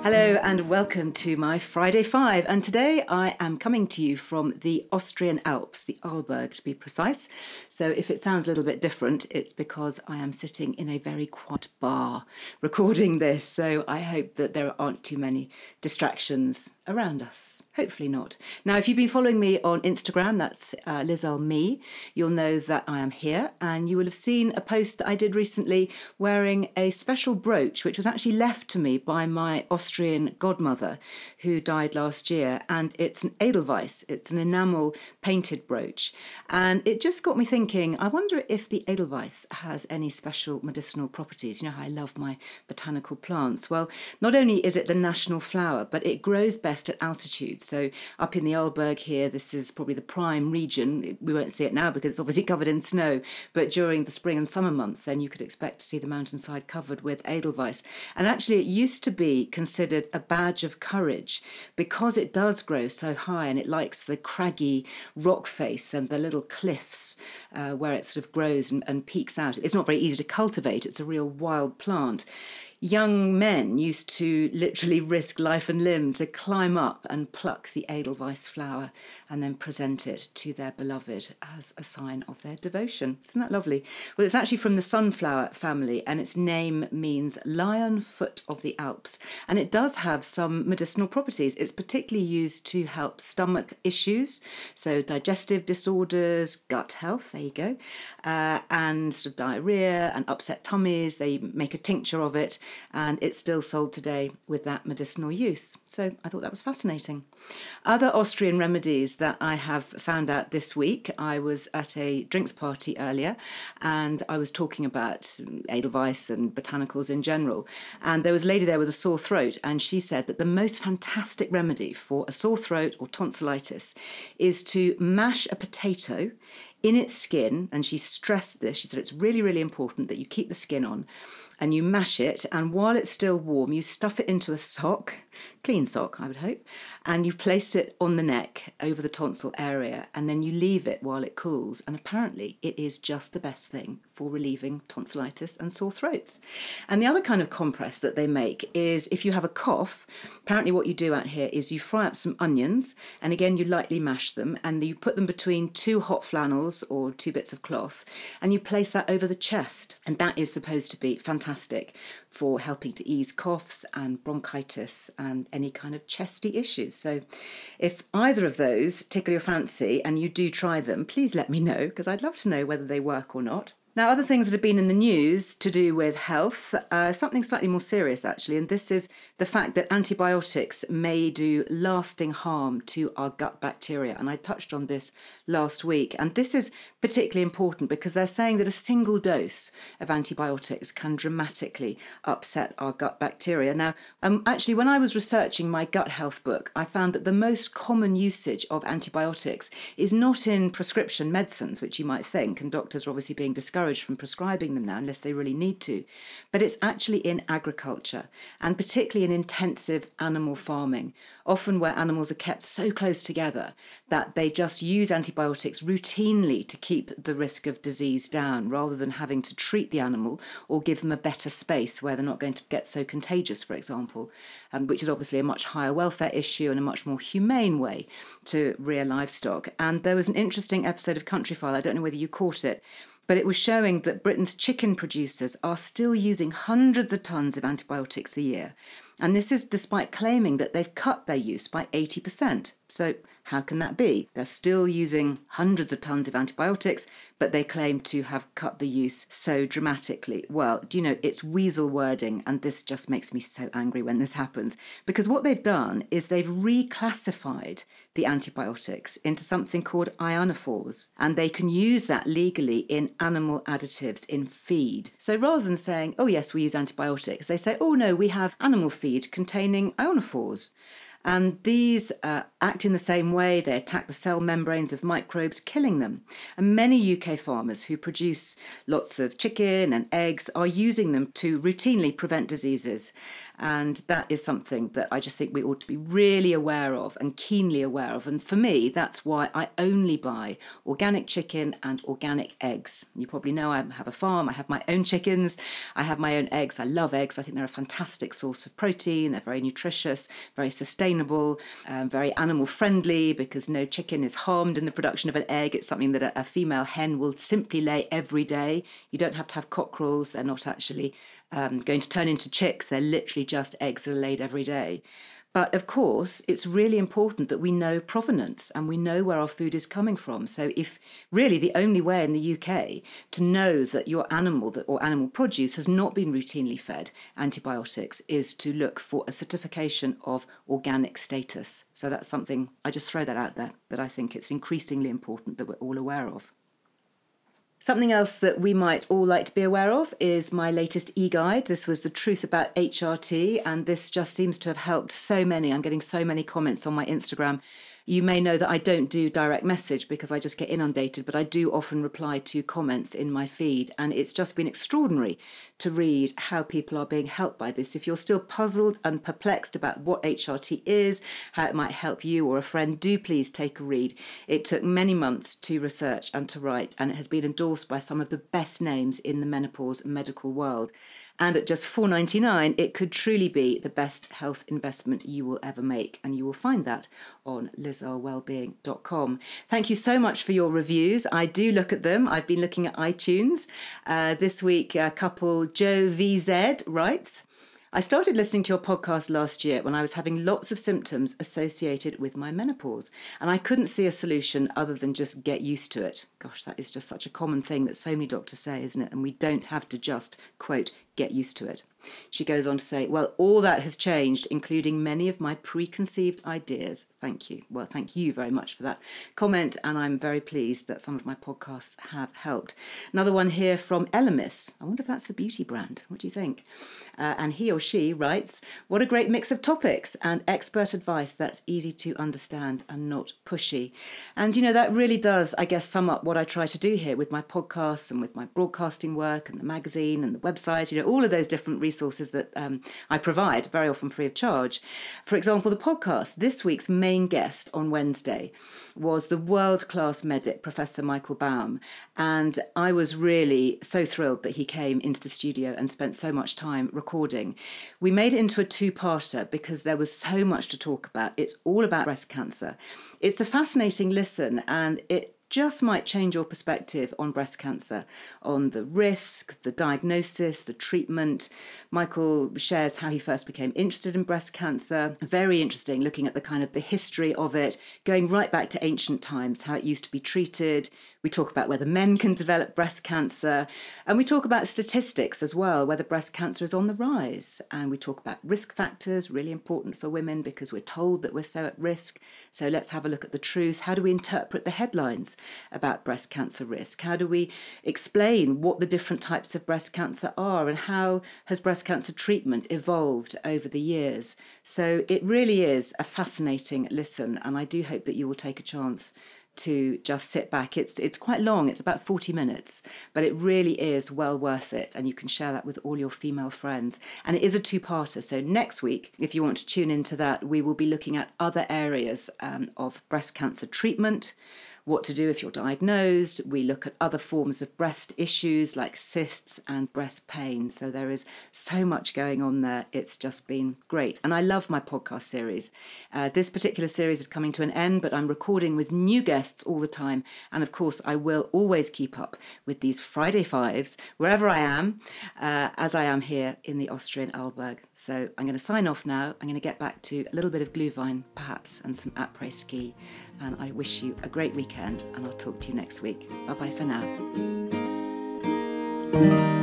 Hello and welcome to my Friday Five. And today I am coming to you from the Austrian Alps, the Arlberg to be precise. So if it sounds a little bit different, it's because I am sitting in a very quiet bar recording this. So I hope that there aren't too many distractions around us. Hopefully not. Now, if you've been following me on Instagram, that's LizLme, you'll know that I am here, and you will have seen a post that I did recently wearing a special brooch, which was actually left to me by my Austrian godmother, who died last year, and it's an Edelweiss. It's an enamel painted brooch, and it just got me thinking, I wonder if the Edelweiss has any special medicinal properties. You know how I love my botanical plants. Well, not only is it the national flower, but it grows best at altitude. So up in the Arlberg here, this is probably the prime region. We won't see it now because it's obviously covered in snow, but during the spring and summer months, then you could expect to see the mountainside covered with Edelweiss. And actually, it used to be considered a badge of courage because it does grow so high and it likes the craggy rock face and the little cliffs where it sort of grows and peaks out. It's not very easy to cultivate. It's a real wild plant. Young men used to literally risk life and limb to climb up and pluck the Edelweiss flower and then present it to their beloved as a sign of their devotion. Isn't that lovely? Well, it's actually from the sunflower family, and its name means lion foot of the Alps. And it does have some medicinal properties. It's particularly used to help stomach issues, so digestive disorders, gut health, there you go, and sort of diarrhea and upset tummies. They make a tincture of it, and it's still sold today with that medicinal use. So I thought that was fascinating. Other Austrian remedies that I have found out this week, I was at a drinks party earlier and I was talking about Edelweiss and botanicals in general, and there was a lady there with a sore throat, and she said that the most fantastic remedy for a sore throat or tonsillitis is to mash a potato in its skin, and she stressed this. She said it's really, really important that you keep the skin on, and you mash it, and while it's still warm, you stuff it into a sock, clean sock, I would hope, and you place it on the neck over the tonsil area, and then you leave it while it cools, and apparently it is just the best thing for relieving tonsillitis and sore throats. And the other kind of compress that they make is if you have a cough, apparently what you do out here is you fry up some onions, and again you lightly mash them, and you put them between two hot flannels or two bits of cloth, and you place that over the chest, and that is supposed to be fantastic for helping to ease coughs and bronchitis and any kind of chesty issues. So if either of those tickle your fancy and you do try them, please let me know, because I'd love to know whether they work or not. Now, other things that have been in the news to do with health, something slightly more serious actually, and this is the fact that antibiotics may do lasting harm to our gut bacteria. And I touched on this last week. And this is particularly important because they're saying that a single dose of antibiotics can dramatically upset our gut bacteria. Now, actually, when I was researching my gut health book, I found that the most common usage of antibiotics is not in prescription medicines, which you might think, and doctors are obviously being discouraged from prescribing them now unless they really need to, but it's actually in agriculture, and particularly in intensive animal farming, often where animals are kept so close together that they just use antibiotics routinely to keep the risk of disease down, rather than having to treat the animal or give them a better space where they're not going to get so contagious, for example, which is obviously a much higher welfare issue and a much more humane way to rear livestock. And there was an interesting episode of Countryfile, I don't know whether you caught it, but it was showing that Britain's chicken producers are still using hundreds of tons of antibiotics a year. And this is despite claiming that they've cut their use by 80%. So how can that be? They're still using hundreds of tons of antibiotics, but they claim to have cut the use so dramatically. Well, do you know, it's weasel wording, and this just makes me so angry when this happens, because what they've done is they've reclassified the antibiotics into something called ionophores, and they can use that legally in animal additives in feed. So rather than saying, oh yes, we use antibiotics, they say, oh no, we have animal feed containing ionophores. And these act in the same way. They attack the cell membranes of microbes, killing them. And many UK farmers who produce lots of chicken and eggs are using them to routinely prevent diseases. And that is something that I just think we ought to be really aware of and keenly aware of. And for me, that's why I only buy organic chicken and organic eggs. You probably know I have a farm, I have my own chickens, I have my own eggs. I love eggs. I think they're a fantastic source of protein. They're very nutritious, very sustainable, very animal friendly, because no chicken is harmed in the production of an egg. It's something that a female hen will simply lay every day. You don't have to have cockerels. They're not actually going to turn into chicks. They're literally just eggs that are laid every day. But of course, it's really important that we know provenance and we know where our food is coming from. So if really the only way in the UK to know that your animal or animal produce has not been routinely fed antibiotics is to look for a certification of organic status. So that's something, I just throw that out there, that I think it's increasingly important that we're all aware of. Something else that we might all like to be aware of is my latest e-guide. This was the truth about HRT, and this just seems to have helped so many. I'm getting so many comments on my Instagram. You may know that I don't do direct message because I just get inundated, but I do often reply to comments in my feed, and it's just been extraordinary to read how people are being helped by this. If you're still puzzled and perplexed about what HRT is, how it might help you or a friend, do please take a read. It took many months to research and to write, and it has been endorsed by some of the best names in the menopause medical world. And at just $4.99, it could truly be the best health investment you will ever make. And you will find that on lizearlewellbeing.com. Thank you so much for your reviews. I do look at them. I've been looking at iTunes. This week, couple Joe VZ writes, I started listening to your podcast last year when I was having lots of symptoms associated with my menopause, and I couldn't see a solution other than just get used to it. Gosh, that is just such a common thing that so many doctors say, isn't it? And we don't have to just, quote, get used to it. She goes on to say, well, all that has changed, including many of my preconceived ideas. Thank you. Well, thank you very much for that comment, and I'm very pleased that some of my podcasts have helped. Another one here from Elemis. I wonder if that's the beauty brand. What do you think? And he or she writes, what a great mix of topics and expert advice that's easy to understand and not pushy. And, you know, that really does, I guess, sum up what I try to do here with my podcasts and with my broadcasting work and the magazine and the website, you know, all of those different resources that I provide, very often free of charge. For example, the podcast, this week's main guest on Wednesday was the world-class medic, Professor Michael Baum. And I was really so thrilled that he came into the studio and spent so much time recording. We made it into a two-parter because there was so much to talk about. It's all about breast cancer. It's a fascinating listen, and it just might change your perspective on breast cancer, on the risk, the diagnosis, the treatment. Michael shares how he first became interested in breast cancer. Very interesting, looking at the kind of the history of it, going right back to ancient times, how it used to be treated. We talk about whether men can develop breast cancer, and we talk about statistics as well, whether breast cancer is on the rise. And we talk about risk factors, really important for women because we're told that we're so at risk. So let's have a look at the truth. How do we interpret the headlines about breast cancer risk? How do we explain what the different types of breast cancer are, and how has breast cancer treatment evolved over the years? So it really is a fascinating listen, and I do hope that you will take a chance to just sit back. It's quite long, it's about 40 minutes, but it really is well worth it, and you can share that with all your female friends. And it is a two-parter, so next week, if you want to tune into that, we will be looking at other areas of breast cancer treatment, what to do if you're diagnosed. We look at other forms of breast issues like cysts and breast pain. So there is so much going on there. It's just been great. And I love my podcast series. This particular series is coming to an end, but I'm recording with new guests all the time. And of course, I will always keep up with these Friday Fives wherever I am, as I am here in the Austrian Arlberg. So I'm going to sign off now. I'm going to get back to a little bit of Glühwein, perhaps, and some après-ski. And I wish you a great weekend, and I'll talk to you next week. Bye-bye for now.